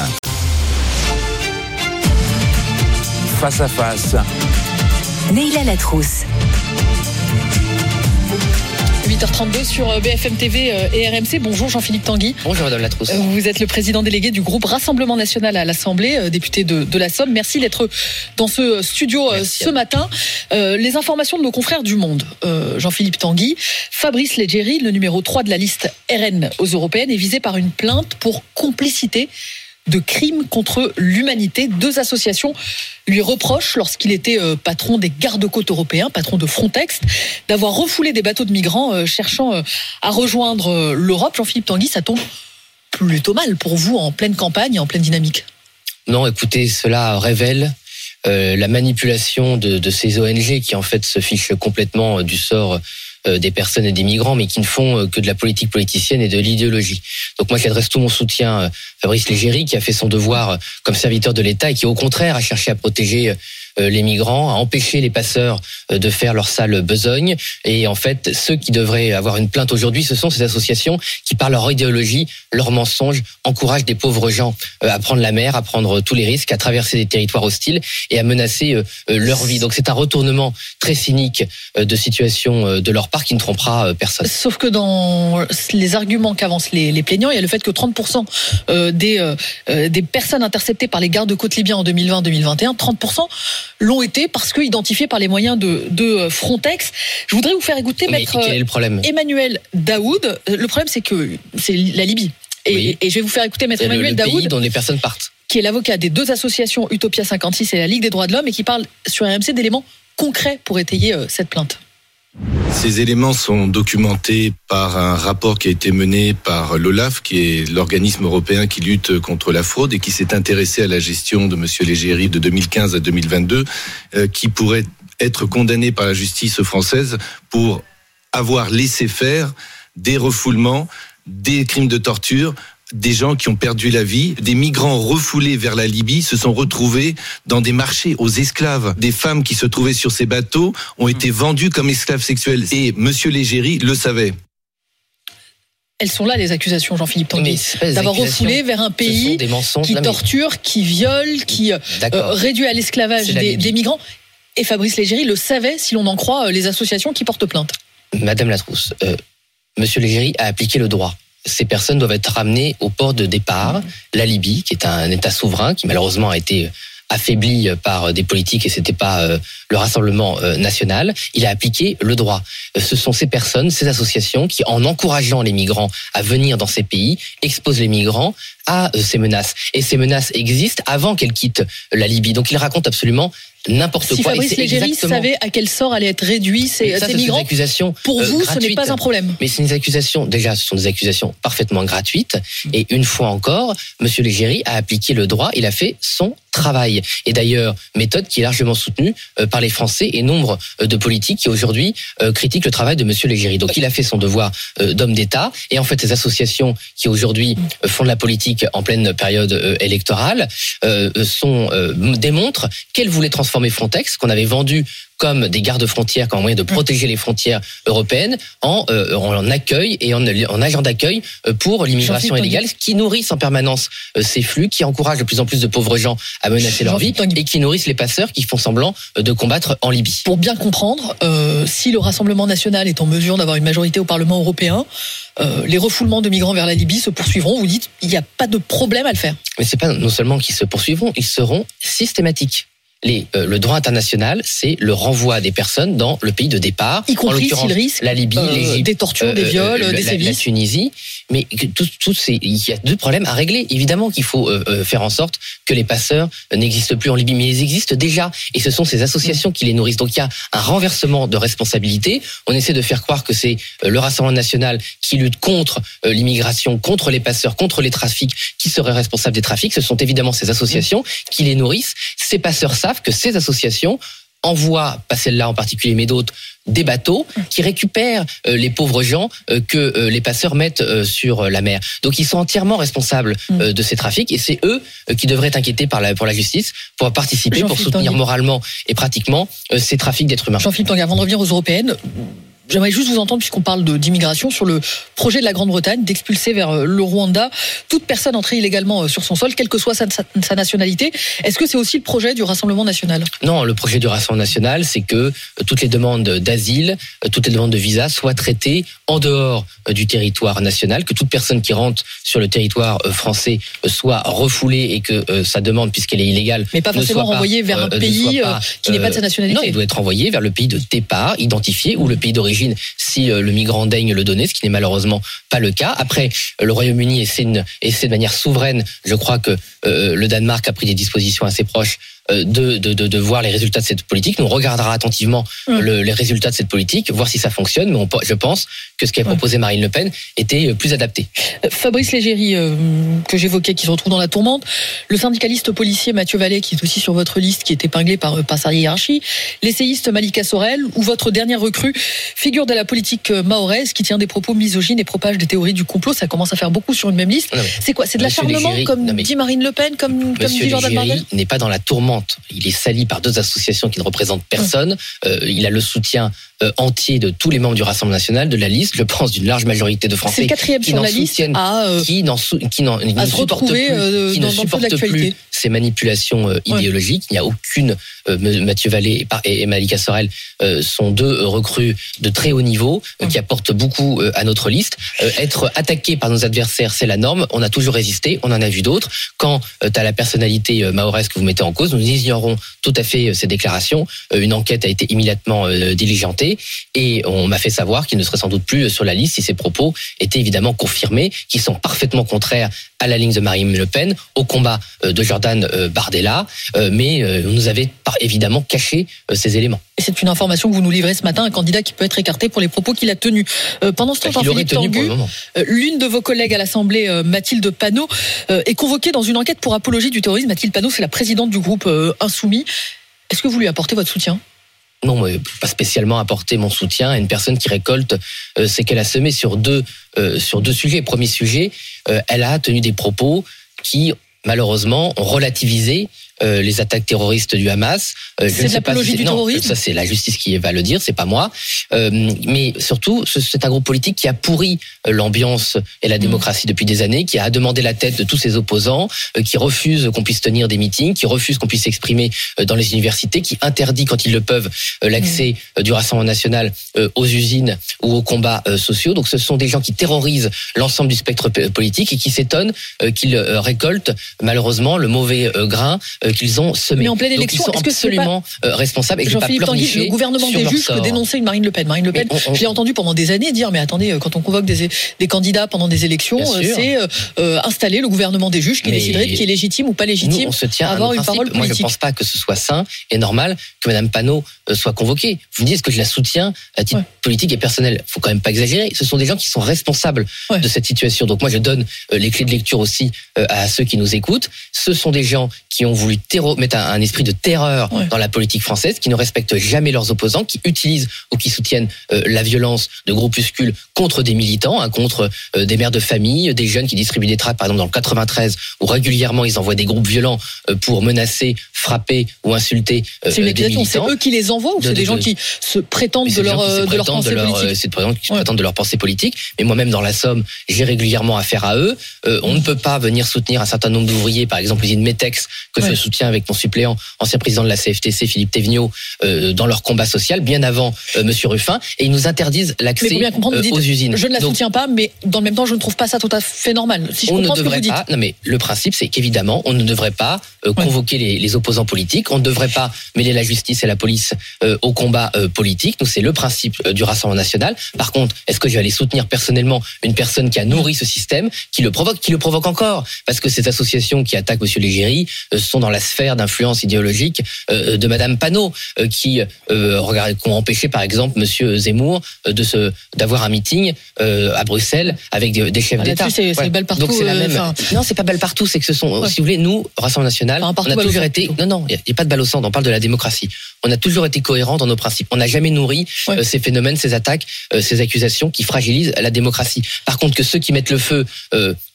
Face à face. Néla Latrousse. 8h32 sur BFM TV et RMC. Bonjour Jean-Philippe Tanguy. Bonjour Madame Latrousse. Vous êtes le président délégué du groupe Rassemblement National à l'Assemblée, député de la Somme. Merci d'être dans ce studio ce matin. Les informations de nos confrères du Monde. Jean-Philippe Tanguy, Fabrice Leggeri, le numéro 3 de la liste RN aux Européennes, est visé par une plainte pour complicité de crimes contre l'humanité. 2 associations lui reprochent, lorsqu'il était patron des gardes-côtes européens, patron de Frontex, d'avoir refoulé des bateaux de migrants cherchant à rejoindre l'Europe. Jean-Philippe Tanguy, ça tombe plutôt mal pour vous en pleine campagne, en pleine dynamique. Non, écoutez, cela révèle la manipulation de ces ONG qui en fait se fichent complètement du sort des personnes et des migrants, mais qui ne font que de la politique politicienne et de l'idéologie. Donc moi, j'adresse tout mon soutien à Fabrice Leggeri, qui a fait son devoir comme serviteur de l'État et qui, au contraire, a cherché à protéger les migrants, à empêcher les passeurs de faire leur sale besogne. Et en fait, ceux qui devraient avoir une plainte aujourd'hui, ce sont ces associations qui, par leur idéologie, leurs mensonges, encouragent des pauvres gens à prendre la mer, à prendre tous les risques, à traverser des territoires hostiles et à menacer leur vie. Donc c'est un retournement très cynique de situation de leur part qui ne trompera personne. Sauf que dans les arguments qu'avancent les plaignants, il y a le fait que 30% des personnes interceptées par les gardes-côtes libyens en 2020-2021, 30% l'ont été parce que identifiés par les moyens de Frontex. Je voudrais vous faire écouter maître quel est le problème Emmanuel Daoud. Le problème, c'est que c'est la Libye. Et je vais vous faire écouter maître Emmanuel Daoud, pays dont les personnes partent, qui est l'avocat des 2 associations Utopia 56 et la Ligue des droits de l'homme, et qui parle sur RMC d'éléments concrets pour étayer cette plainte. Ces éléments sont documentés par un rapport qui a été mené par l'OLAF, qui est l'organisme européen qui lutte contre la fraude et qui s'est intéressé à la gestion de monsieur Leggeri de 2015 à 2022, qui pourrait être condamné par la justice française pour avoir laissé faire des refoulements, des crimes de torture, des gens qui ont perdu la vie, des migrants refoulés vers la Libye se sont retrouvés dans des marchés aux esclaves. Des femmes qui se trouvaient sur ces bateaux ont été vendues comme esclaves sexuels. Et monsieur Leggeri le savait. Elles sont là, les accusations, Jean-Philippe Tanguy, d'avoir refoulé vers un pays qui torture, qui viole, qui réduit à l'esclavage des migrants. Et Fabrice Leggeri le savait, si l'on en croit les associations qui portent plainte. Madame Latrousse, monsieur Leggeri a appliqué le droit. Ces personnes doivent être ramenées au port de départ, la Libye, qui est un État souverain, qui malheureusement a été affaibli par des politiques et c'était pas le Rassemblement national. Il a appliqué le droit. Ce sont ces personnes, ces associations qui, en encourageant les migrants à venir dans ces pays, exposent les migrants à ces menaces. Et ces menaces existent avant qu'elles quittent la Libye. Donc il raconte absolument n'importe quoi. Si Fabrice Leggeri savait à quel sort allaient être réduits ces migrants, pour vous, ce n'est pas un problème. Mais c'est des accusations, déjà, ce sont des accusations parfaitement gratuites. Et une fois encore, monsieur Leggeri a appliqué le droit, il a fait son travail. Et d'ailleurs, méthode qui est largement soutenue par les Français et nombre de politiques qui aujourd'hui critiquent le travail de monsieur Leggeri. Donc il a fait son devoir d'homme d'État. Et en fait, ces associations qui aujourd'hui font de la politique en pleine période électorale démontrent qu'elles voulaient transformer Frontex, qu'on avait vendu comme des gardes-frontières, comme moyen de protéger les frontières européennes, en accueil et en agent d'accueil pour l'immigration illégale, qui nourrissent en permanence ces flux, qui encouragent de plus en plus de pauvres gens à menacer leur vie et qui nourrissent les passeurs qui font semblant de combattre en Libye. Pour bien comprendre, si le Rassemblement national est en mesure d'avoir une majorité au Parlement européen, les refoulements de migrants vers la Libye se poursuivront. Vous dites, il n'y a pas de problème à le faire. Mais c'est pas non seulement qu'ils se poursuivront, ils seront systématiques. Le droit international, c'est le renvoi des personnes dans le pays de départ, y compris s'ils risquent la Libye, l'Égypte, des tortures, des viols, des sévices, la Tunisie. Mais il y a 2 problèmes à régler. Évidemment qu'il faut faire en sorte que les passeurs n'existent plus en Libye, mais ils existent déjà, et ce sont ces associations qui les nourrissent. Donc il y a un renversement de responsabilité. On essaie de faire croire que c'est le Rassemblement national qui lutte contre l'immigration, contre les passeurs, contre les trafics, qui seraient responsables des trafics. Ce sont évidemment ces associations qui les nourrissent. Ces passeurs savent que ces associations envoient, pas celle-là en particulier, mais d'autres, des bateaux qui récupèrent les pauvres gens que les passeurs mettent sur la mer. Donc ils sont entièrement responsables de ces trafics, et c'est eux qui devraient être inquiétés pour la justice, pour participer, pour soutenir moralement et pratiquement ces trafics d'êtres humains. Jean-Philippe Tanguy, avant de revenir aux européennes, J'aimerais juste vous entendre, puisqu'on parle d'immigration, sur le projet de la Grande-Bretagne d'expulser vers le Rwanda toute personne entrée illégalement sur son sol, quelle que soit sa nationalité. Est-ce que c'est aussi le projet du Rassemblement national ? Non, le projet du Rassemblement national, c'est que toutes les demandes d'asile, toutes les demandes de visa soient traitées en dehors du territoire national, que toute personne qui rentre sur le territoire français soit refoulée et que sa demande, puisqu'elle est illégale, mais pas forcément renvoyée vers un pays qui n'est pas de sa nationalité. Non, il doit être renvoyé vers le pays de départ, identifié, ou le pays d'origine, si le migrant daigne le donner, ce qui n'est malheureusement pas le cas. Après, le Royaume-Uni essaie de manière souveraine, je crois que le Danemark a pris des dispositions assez proches de voir les résultats de cette politique. Nous, on regardera attentivement les résultats de cette politique, voir si ça fonctionne, mais je pense que ce qu'a proposé Marine Le Pen était plus adapté. Fabrice Légéry, que j'évoquais, qui se retrouve dans la tourmente, le syndicaliste policier Mathieu Vallet, qui est aussi sur votre liste, qui est épinglé par sa hiérarchie, l'essayiste Malika Sorel, ou votre dernière recrue, figure de la politique mahoraise, qui tient des propos misogynes et propage des théories du complot. Ça commence à faire beaucoup sur une même liste. C'est quoi ? C'est de l'acharnement, comme dit Marine Le Pen, comme dit Jordan Bardella ? Il n'est pas dans la tourmente. Il est sali par deux associations qui ne représentent personne. Il a le soutien entier de tous les membres du Rassemblement national, de la liste, je pense d'une large majorité de Français qui n'en soutiennent, qui n'en supportent plus, qui ne supportent plus ces manipulations idéologiques. Il n'y a aucune Mathieu Vallet et Malika Sorel sont deux recrues de très haut niveau qui apportent beaucoup à notre liste. Être attaqué par nos adversaires, c'est la norme. On a toujours résisté, on en a vu d'autres. Quand tu as la personnalité mahoraise que vous mettez en cause, nous ignorons tout à fait ces déclarations. Une enquête a été immédiatement diligentée et on m'a fait savoir qu'il ne serait sans doute plus sur la liste si ces propos étaient évidemment confirmés, qui sont parfaitement contraires à la ligne de Marine Le Pen, au combat de Jordan Bardella, mais on nous avait évidemment caché ces éléments. Et c'est une information que vous nous livrez ce matin, un candidat qui peut être écarté pour les propos qu'il a tenus. Pendant ce temps, Philippe Tanguy, l'une de vos collègues à l'Assemblée, Mathilde Panot, est convoquée dans une enquête pour apologie du terrorisme. Mathilde Panot, c'est la présidente du groupe Insoumis. Est-ce que vous lui apportez votre soutien ? Non, pas spécialement apporter mon soutien à une personne qui récolte ce qu'elle a semé sur deux sujets. Premier sujet, elle a tenu des propos qui, malheureusement, ont relativisé les attaques terroristes du Hamas. C'est de l'apologie du terrorisme ? Ça, c'est la justice qui va le dire, c'est pas moi. Mais surtout, c'est un groupe politique qui a pourri l'ambiance et la démocratie depuis des années, qui a demandé la tête de tous ses opposants, qui refuse qu'on puisse tenir des meetings, qui refuse qu'on puisse s'exprimer dans les universités, qui interdit, quand ils le peuvent, l'accès du Rassemblement national aux usines ou aux combats sociaux. Donc ce sont des gens qui terrorisent l'ensemble du spectre politique et qui s'étonnent qu'ils récoltent malheureusement le mauvais grain qu'ils ont semé. Mais en pleine élection, donc, ils sont absolument responsables et je ne vais pas pleurnicher le gouvernement des juges peut dénoncer une Marine Le Pen. Marine Le Pen, je l'ai entendu pendant des années dire, mais attendez, quand on convoque des candidats pendant des élections, c'est installer le gouvernement des juges qui déciderait de qui est légitime ou pas légitime. Nous, on se tient à avoir une parole politique. Moi, je ne pense pas que ce soit sain et normal que Madame Panot soit convoquée. Vous me dites, est-ce que je la soutiens à titre politique et personnel ? Il ne faut quand même pas exagérer. Ce sont des gens qui sont responsables de cette situation. Donc moi, je donne les clés de lecture aussi à ceux qui nous écoutent. Ce sont des gens qui ont voulu mettre un esprit de terreur dans la politique française, qui ne respectent jamais leurs opposants, qui utilisent ou qui soutiennent la violence de groupuscules contre des militants, contre des mères de famille, des jeunes qui distribuent des tracts, par exemple dans le 93, où régulièrement ils envoient des groupes violents pour menacer, frapper ou insulter des militants. C'est eux qui les envoient ou c'est des gens qui se prétendent de leur pensée politique ? C'est des gens qui se prétendent de leur pensée politique, mais moi-même dans la Somme, j'ai régulièrement affaire à eux. On ne peut pas venir soutenir un certain nombre d'ouvriers, par exemple l'usine Metex, que je soutiens avec mon suppléant, ancien président de la CFTC, Philippe Thévenot, dans leur combat social, bien avant Monsieur Ruffin, et ils nous interdisent l'accès aux usines. Je ne la soutiens pas, mais dans le même temps, je ne trouve pas ça tout à fait normal. Si je comprends ce que vous dites. Non, mais le principe, c'est qu'évidemment, on ne devrait pas convoquer les opposants politiques, on ne devrait pas mêler la justice et la police au combat politique. Nous, c'est le principe du Rassemblement national. Par contre, est-ce que je vais aller soutenir personnellement une personne qui a nourri ce système, qui le provoque encore ? Parce que ces associations qui attaquent Monsieur Légéry sont dans la sphère d'influence idéologique de Madame Panot, qui ont empêché par exemple Monsieur Zemmour d'avoir un meeting à Bruxelles avec des chefs d'État. C'est balle partout. Donc c'est la même. Non, c'est pas balle partout. C'est que ce sont, si vous voulez, nous, Rassemblement national, on a toujours été. Non, il n'y a pas de balle au centre. On parle de la démocratie. On a toujours été cohérents dans nos principes. On n'a jamais nourri ces phénomènes, ces attaques, ces accusations qui fragilisent la démocratie. Par contre, que ceux qui mettent le feu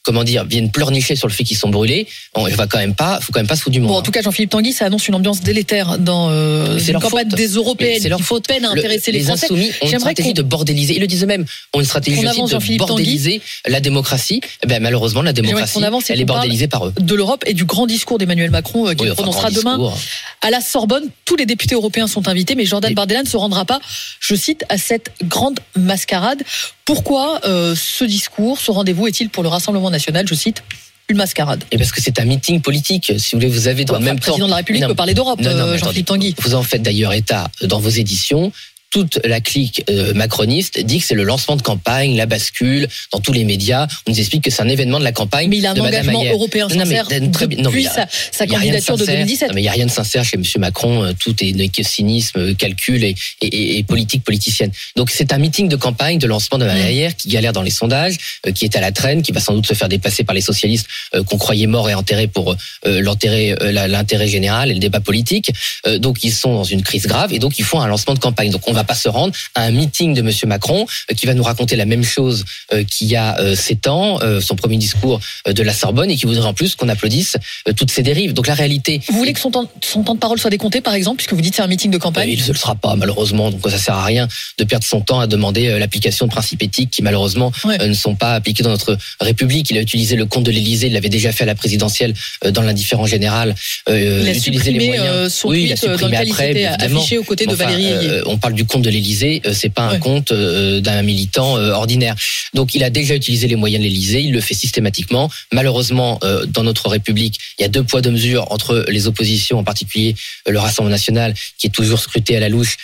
viennent pleurnicher sur le fait qu'ils sont brûlés, faut quand même pas se foutre du monde. Bon, en tout cas, Jean-Philippe Tanguy, ça annonce une ambiance délétère dans une campagne des européennes qui peine à intéresser les Français. Insoumis ont une stratégie de bordéliser. Ils le disent eux-mêmes. Ont une stratégie de bordéliser la démocratie. Malheureusement, la démocratie, elle est bordélisée par eux. De l'Europe et du grand discours d'Emmanuel Macron qui prononcera demain à la Sorbonne. Tous les députés européens sont invités, mais Jordan Bardella ne se rendra pas, je cite, à cette grande mascarade. Pourquoi ce discours, ce rendez-vous est-il pour le Rassemblement national, je cite, une mascarade? Et parce que c'est un meeting politique. Si vous voulez, vous avez dans le même temps. Le président de la République peut parler d'Europe, Jean-Philippe Tanguy. Vous en faites d'ailleurs état dans vos éditions. Toute la clique macroniste dit que c'est le lancement de campagne, la bascule dans tous les médias. On nous explique que c'est un événement de la campagne. Mais il a un engagement européen sincère depuis sa candidature de 2017. Mais il n'y a rien de sincère chez M. Macron. Tout est que cynisme, calcul et politique politicienne. Donc c'est un meeting de campagne, de lancement de Maillère qui galère dans les sondages, qui est à la traîne, qui va sans doute se faire dépasser par les socialistes qu'on croyait morts et enterrés pour l'intérêt général et le débat politique. Donc ils sont dans une crise grave et donc ils font un lancement de campagne. Donc on va pas se rendre à un meeting de Monsieur Macron qui va nous raconter la même chose qu'il y a 7 ans, son premier discours de la Sorbonne, et qui voudrait en plus qu'on applaudisse toutes ces dérives. Donc la réalité... Vous voulez que son temps de parole soit décompté, par exemple, puisque vous dites que c'est un meeting de campagne? Il ne le sera pas, malheureusement, donc ça sert à rien de perdre son temps à demander l'application de principes éthiques qui malheureusement ne sont pas appliqués dans notre République. Il a utilisé le compte de l'Élysée, il l'avait déjà fait à la présidentielle dans l'indifférent général. Il a supprimé son tweet dans lequel il s'était affiché aux côtés de Valérie Ayé. On parle du compte de l'Élysée, c'est pas un compte d'un militant ordinaire. Donc il a déjà utilisé les moyens de l'Élysée, il le fait systématiquement. Malheureusement, dans notre République, il y a 2 poids 2 mesures entre les oppositions, en particulier le Rassemblement national, qui est toujours scruté à la loupe,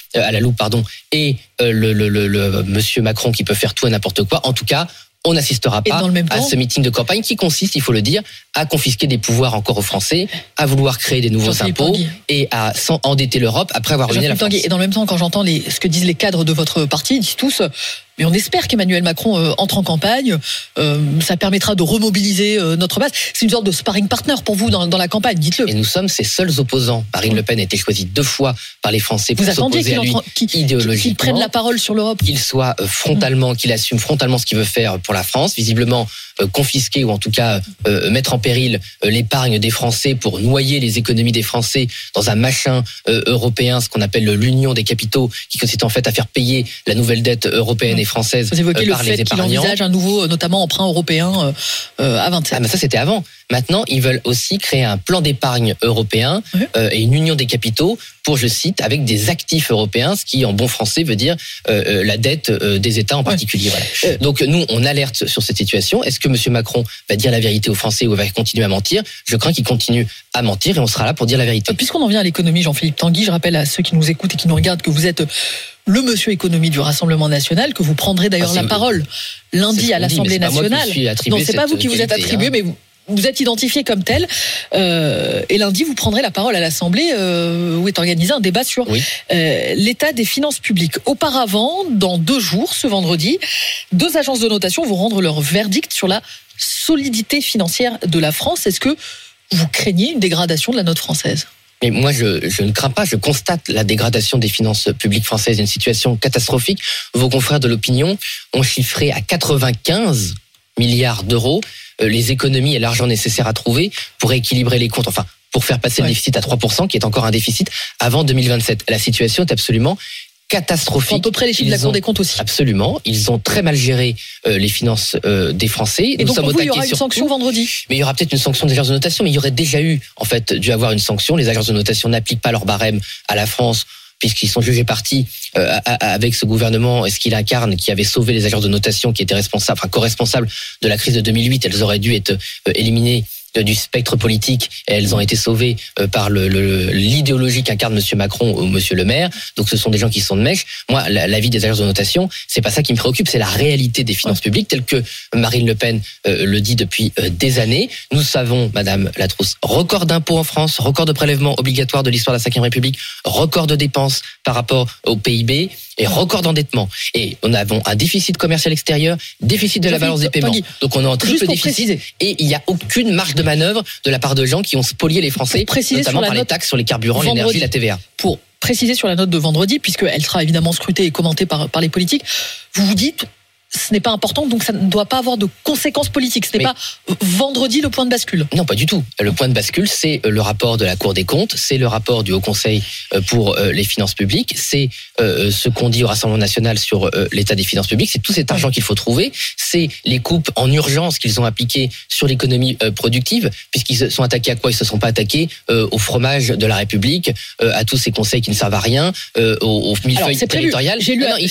et le Monsieur Macron qui peut faire tout et n'importe quoi. En tout cas, on n'assistera pas à ce meeting de campagne qui consiste, il faut le dire, à confisquer des pouvoirs encore aux Français, à vouloir créer des nouveaux impôts et à endetter l'Europe après avoir ruiné la France. Et dans le même temps, quand j'entends ce que disent les cadres de votre parti, ils disent tous... Mais on espère qu'Emmanuel Macron entre en campagne. Ça permettra de remobiliser notre base. C'est une sorte de sparring partner pour vous dans la campagne, dites-le. Et nous sommes ses seuls opposants. Marine Le Pen a été choisie 2 fois par les Français pour s'opposer à lui idéologiquement. Qu'il prenne la parole sur l'Europe. Qu'il soit frontalement, qu'il assume frontalement ce qu'il veut faire pour la France. Visiblement confisquer ou en tout cas mettre en péril l'épargne des Français pour noyer les économies des Français dans un machin européen, ce qu'on appelle l'union des capitaux, qui consiste en fait à faire payer la nouvelle dette européenne et française par les épargnants. Vous évoquez le fait qu'il envisage un nouveau, notamment emprunt européen à 27. Ah, mais ça c'était avant. Maintenant, ils veulent aussi créer un plan d'épargne européen et une union des capitaux pour, je cite, avec des actifs européens, ce qui en bon français veut dire la dette des États en particulier. Voilà. Donc nous, on alerte sur cette situation. Est-ce que M. Macron va dire la vérité aux Français ou va continuer à mentir? Je crains qu'il continue à mentir et on sera là pour dire la vérité. Puisqu'on en vient à l'économie, Jean-Philippe Tanguy, je rappelle à ceux qui nous écoutent et qui nous regardent que vous êtes le monsieur économie du Rassemblement national, que vous prendrez d'ailleurs la parole lundi à l'Assemblée nationale. Non, c'est pas vous qui vous êtes attribué, mais vous êtes identifié comme tel. Et lundi, vous prendrez la parole à l'Assemblée où est organisé un débat sur l'état des finances publiques. Auparavant, dans 2 jours, ce vendredi, 2 agences de notation vont rendre leur verdict sur la solidité financière de la France. Est-ce que vous craignez une dégradation de la note française ? Mais moi, je ne crains pas, je constate la dégradation des finances publiques françaises, une situation catastrophique. Vos confrères de l'opinion ont chiffré à 95 milliards d'euros les économies et l'argent nécessaire à trouver pour équilibrer les comptes, enfin, pour faire passer le déficit à 3%, qui est encore un déficit avant 2027. La situation est absolument catastrophique. À peu près les chiffres de la Cour des comptes aussi. Absolument. Ils ont très mal géré les finances des Français. Et donc pour vous, il y aura une sanction vendredi? Mais il y aura peut-être une sanction des agences de notation, mais il y aurait déjà dû avoir une sanction. Les agences de notation n'appliquent pas leur barème à la France, puisqu'ils sont jugés partis avec ce gouvernement, ce qu'il incarne, qui avait sauvé les agences de notation, qui étaient co-responsables de la crise de 2008. Elles auraient dû être éliminées du spectre politique, et elles ont été sauvées par l'idéologie qu'incarne M. Macron ou M. Le Maire. Donc ce sont des gens qui sont de mèche. Moi, l'avis des agences de notation, c'est pas ça qui me préoccupe, c'est la réalité des finances publiques, telle que Marine Le Pen le dit depuis des années. Nous savons, Madame Latrousse, record d'impôts en France, record de prélèvements obligatoires de l'histoire de la Ve République, record de dépenses par rapport au PIB, et record d'endettement. Et nous avons un déficit commercial extérieur, déficit de la balance des paiements. Donc on a un triple déficit, et il n'y a aucune marge de manœuvre de la part de gens qui ont spolié les Français, notamment par les taxes sur les carburants, l'énergie, la TVA. Pour préciser sur la note de vendredi, puisqu'elle sera évidemment scrutée et commentée par les politiques, vous vous dites, ce n'est pas important, donc ça ne doit pas avoir de conséquences politiques. Ce n'est pas vendredi le point de bascule. Non, pas du tout. Le point de bascule, c'est le rapport de la Cour des comptes, c'est le rapport du Haut Conseil pour les finances publiques, c'est ce qu'on dit au Rassemblement national sur l'état des finances publiques, c'est tout cet argent qu'il faut trouver, c'est les coupes en urgence qu'ils ont appliquées sur l'économie productive, puisqu'ils se sont attaqués à quoi? Ils se sont pas attaqués au fromage de la République, à tous ces conseils qui ne servent à rien, aux millefeuilles territoriales. Ils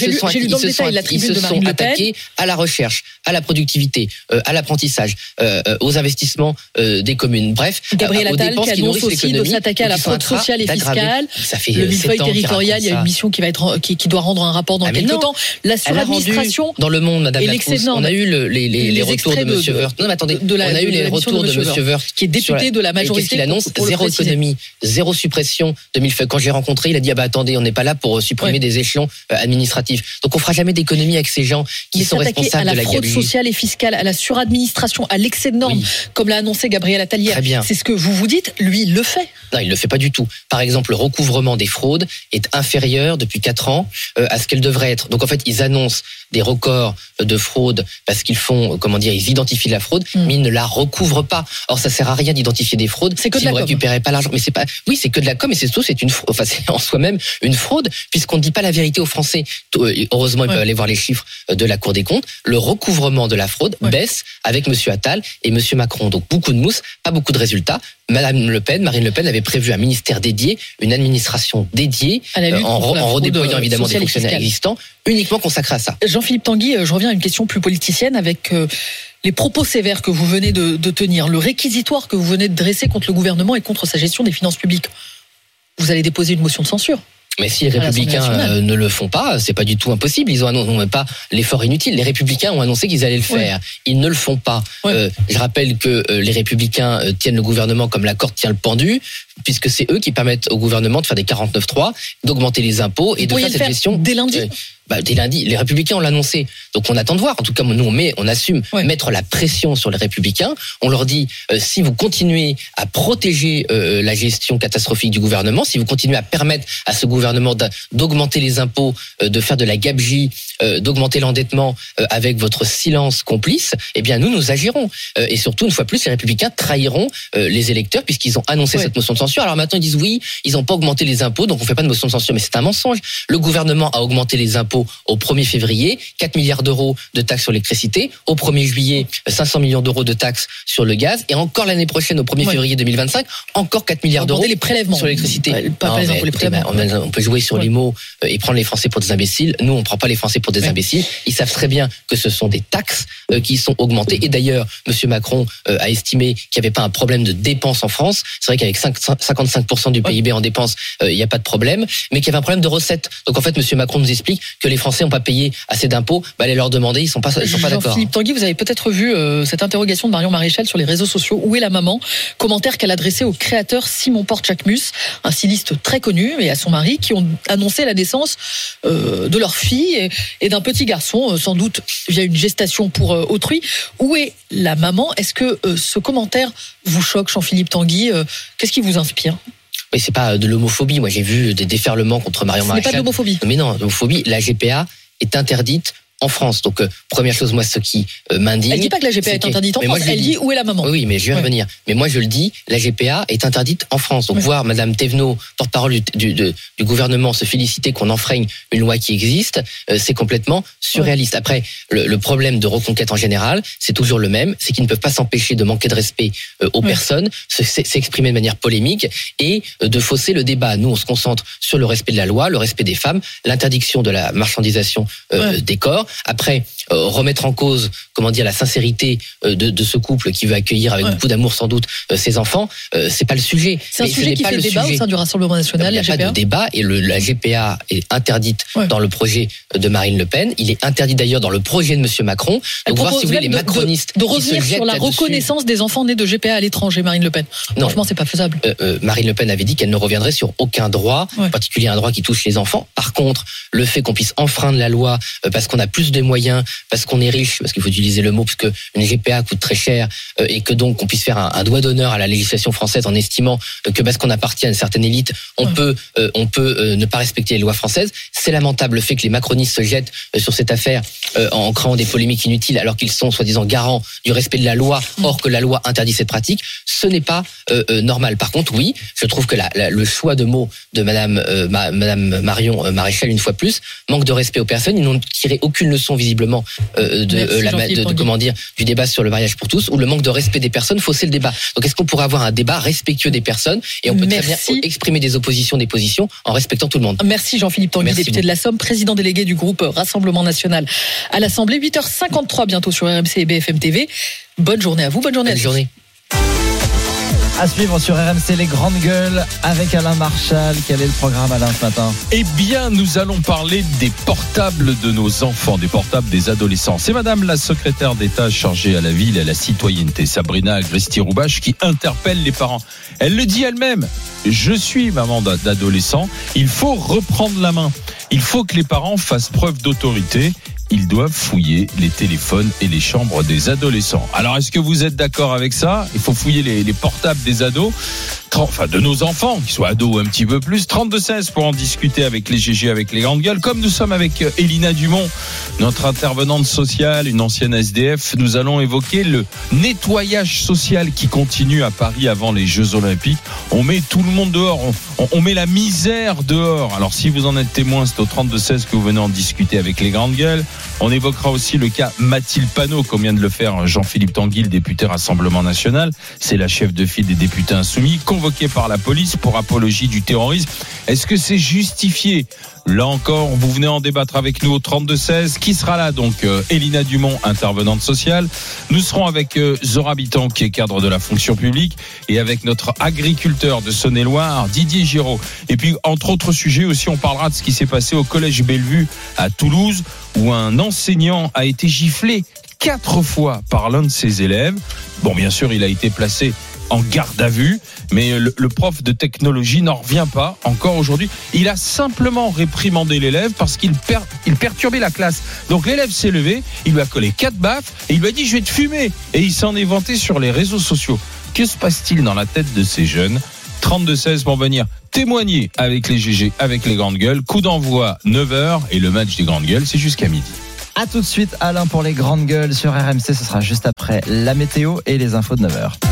se sont attaqués à la recherche, à la productivité, à l'apprentissage, aux investissements des communes. Bref, Gabriel aux Attal dépenses qui qui annonce nourrissent aussi l'économie, de s'attaquer à la fraude sociale et fiscale. Ça fait le millefeuille territorial, il y a une ça. mission qui doit rendre un rapport dans quelques temps. La suradministration dans le monde, Madame et Lacrosse, on a eu les retours de Monsieur Woerth. Non, mais attendez, on a eu les retours de Monsieur Woerth, qui est député de la majorité. Qu'est-ce qu'il annonce? Zéro économie, zéro suppression de millefeuilles. Quand je l'ai rencontré, il a dit attendez, on n'est pas là pour supprimer des échelons administratifs. Donc on fera jamais d'économie avec ces gens qui sont responsables de la fraude sociale et fiscale, à la suradministration, à l'excès de normes, comme l'a annoncé Gabriel Attal hier. C'est ce que vous dites, lui, il le fait. Non, il le fait pas du tout. Par exemple, le recouvrement des fraudes est inférieur depuis 4 ans à ce qu'elle devrait être. Donc en fait, ils annoncent des records de fraude parce qu'ils font, ils identifient la fraude, mais ils ne la recouvrent pas. Or, ça sert à rien d'identifier des fraudes si vous récupérez pas l'argent. Mais c'est pas, c'est que de la com, et c'est une fraude. C'est en soi-même une fraude puisqu'on ne dit pas la vérité aux Français. Heureusement, ils peuvent aller voir les chiffres de la Cour des comptes. Le recouvrement de la fraude baisse avec Monsieur Attal et Monsieur Macron. Donc beaucoup de mousse, pas beaucoup de résultats. Marine Le Pen avait prévu un ministère dédié, une administration dédiée, en redéployant évidemment des fonctionnaires existants, uniquement consacrés à ça. Jean-Philippe Tanguy, je reviens à une question plus politicienne avec les propos sévères que vous venez de tenir, le réquisitoire que vous venez de dresser contre le gouvernement et contre sa gestion des finances publiques. Vous allez déposer une motion de censure. Mais si les Républicains ne le font pas, c'est pas du tout impossible. Ils ont annoncé pas l'effort inutile. Les Républicains ont annoncé qu'ils allaient le faire. Ils ne le font pas. Je rappelle que les Républicains tiennent le gouvernement comme la corde tient le pendu, puisque c'est eux qui permettent au gouvernement de faire des 49.3, d'augmenter les impôts et de faire cette gestion dès lundi. Dès lundi, les Républicains ont annoncé. Donc on attend de voir. En tout cas, nous on assume mettre la pression sur les Républicains. On leur dit si vous continuez à protéger la gestion catastrophique du gouvernement, si vous continuez à permettre à ce gouvernement d'augmenter les impôts, de faire de la gabegie, d'augmenter l'endettement avec votre silence complice, eh bien nous agirons. Et surtout, une fois plus, les Républicains trahiront les électeurs puisqu'ils ont annoncé cette motion de censure. Alors maintenant, ils disent oui, ils n'ont pas augmenté les impôts, donc on fait pas de motion de censure. Mais c'est un mensonge. Le gouvernement a augmenté les impôts au 1er février, 4 milliards d'euros de taxes sur l'électricité, au 1er juillet, 500 millions d'euros de taxes sur le gaz, et encore l'année prochaine, au 1er février 2025, encore 4 milliards d'euros les prélèvements sur l'électricité. Les prélèvements. On peut jouer sur les mots et prendre les Français pour des imbéciles. Nous, on prend pas les Français pour des imbéciles. Ils savent très bien que ce sont des taxes qui sont augmentées. Et d'ailleurs, Monsieur Macron a estimé qu'il n'y avait pas un problème de dépenses en France. C'est vrai qu'avec 55% du PIB en dépenses, il n'y a pas de problème, mais qu'il y avait un problème de recettes. Donc en fait, Monsieur Macron nous explique que les Français n'ont pas payé assez d'impôts, allez leur demander, ils sont pas d'accord. Jean-Philippe Tanguy, vous avez peut-être vu cette interrogation de Marion Maréchal sur les réseaux sociaux. Où est la maman? Commentaire qu'elle a adressé au créateur Simon Porte-Jacquemus, un styliste très connu, et à son mari, qui ont annoncé la naissance de leur fille et d'un petit garçon, sans doute via une gestation pour autrui. Où est la maman? Est-ce que ce commentaire vous choque, Jean-Philippe Tanguy? Qu'est-ce qui vous inspire? Mais c'est pas de l'homophobie. Moi, j'ai vu des déferlements contre Marion Maréchal. Ce n'est pas de l'homophobie. Mais non, l'homophobie, la GPA est interdite en France. Donc, première chose, moi, ce qui m'indigne... Elle dit pas que la GPA est interdite en France, elle dit où est la maman. Oui, mais je vais revenir. Mais moi, je le dis, la GPA est interdite en France. Donc, voir Madame Thévenot, porte-parole du gouvernement, se féliciter qu'on enfreigne une loi qui existe, c'est complètement surréaliste. Après, le problème de Reconquête en général, c'est toujours le même, c'est qu'ils ne peuvent pas s'empêcher de manquer de respect aux personnes, s'exprimer de manière polémique et de fausser le débat. Nous, on se concentre sur le respect de la loi, le respect des femmes, l'interdiction de la marchandisation des corps. Après, remettre en cause, la sincérité de ce couple qui veut accueillir avec beaucoup d'amour sans doute ses enfants, c'est pas le sujet. C'est un sujet qui fait débat au sein du Rassemblement national. Il n'y a pas de débat et la GPA est interdite dans le projet de Marine Le Pen. Il est interdit d'ailleurs dans le projet de Monsieur Macron. Donc voir si vous voulez les macronistes de revenir sur la reconnaissance des enfants nés de GPA à l'étranger, Marine Le Pen. Non, franchement, c'est pas faisable. Marine Le Pen avait dit qu'elle ne reviendrait sur aucun droit, en particulier un droit qui touche les enfants. Par contre, le fait qu'on puisse enfreindre la loi parce qu'on a plus de moyens parce qu'on est riche, parce qu'il faut utiliser le mot, parce que une GPA coûte très cher, et que donc on puisse faire un doigt d'honneur à la législation française en estimant que parce qu'on appartient à une certaine élite, on peut ne pas respecter les lois françaises. C'est lamentable le fait que les macronistes se jettent sur cette affaire en créant des polémiques inutiles alors qu'ils sont soi-disant garants du respect de la loi, or que la loi interdit cette pratique. Ce n'est pas normal. Par contre, oui, je trouve que le choix de mots de Madame Marion Maréchal, une fois plus, manque de respect aux personnes. Ils n'ont tiré aucune leçon visiblement du débat sur le mariage pour tous, ou le manque de respect des personnes faussait le débat. Donc est-ce qu'on pourrait avoir un débat respectueux des personnes, et on peut très bien exprimer des oppositions, des positions en respectant tout le monde. Merci Jean-Philippe Tanguy, député de la Somme, président délégué du groupe Rassemblement National à l'Assemblée. 8h53 bientôt sur RMC et BFM TV. Bonne journée à vous, bonne journée à tous. À suivre sur RMC, les grandes gueules avec Alain Marchal. Quel est le programme, Alain, ce matin ? Eh bien, nous allons parler des portables de nos enfants, des portables des adolescents. C'est madame la secrétaire d'État chargée à la ville et à la citoyenneté, Sabrina Agresti-Roubache, qui interpelle les parents. Elle le dit elle-même. Je suis maman d'adolescent. Il faut reprendre la main. Il faut que les parents fassent preuve d'autorité. Ils doivent fouiller les téléphones et les chambres des adolescents. Alors, est-ce que vous êtes d'accord avec ça ? Il faut fouiller les portables des ados, enfin de nos enfants, qui soient ados ou un petit peu plus. 32-16 pour en discuter avec les GG, avec les grandes gueules. Comme nous sommes avec Elina Dumont, notre intervenante sociale, une ancienne SDF, nous allons évoquer le nettoyage social qui continue à Paris avant les Jeux Olympiques. On met tout le monde dehors, on met la misère dehors. Alors, si vous en êtes témoin, c'est au 32-16 que vous venez en discuter avec les grandes gueules. On évoquera aussi le cas Mathilde Panot, comme vient de le faire Jean-Philippe Tanguy, le député Rassemblement National. C'est la chef de file des députés insoumis, convoquée par la police pour apologie du terrorisme. Est-ce que c'est justifié ? Là encore, vous venez en débattre avec nous au 32-16. Qui sera là donc ? Elina Dumont, intervenante sociale. Nous serons avec Zora Bitan, qui est cadre de la fonction publique, et avec notre agriculteur de Saône-et-Loire, Didier Giraud. Et puis, entre autres sujets aussi, on parlera de ce qui s'est passé au collège Bellevue à Toulouse, où un enseignant a été giflé 4 fois par l'un de ses élèves. Bon, bien sûr, il a été placé en garde à vue, mais le prof de technologie n'en revient pas encore aujourd'hui. Il a simplement réprimandé l'élève parce qu'il perturbait la classe. Donc l'élève s'est levé, il lui a collé 4 baffes et il lui a dit « je vais te fumer ». Et il s'en est vanté sur les réseaux sociaux. Que se passe-t-il dans la tête de ces jeunes ? 32-16 pour venir témoigner avec les GG, avec les grandes gueules. Coup d'envoi 9h et le match des grandes gueules, c'est jusqu'à midi. A tout de suite, Alain, pour les grandes gueules sur RMC. Ce sera juste après la météo et les infos de 9h.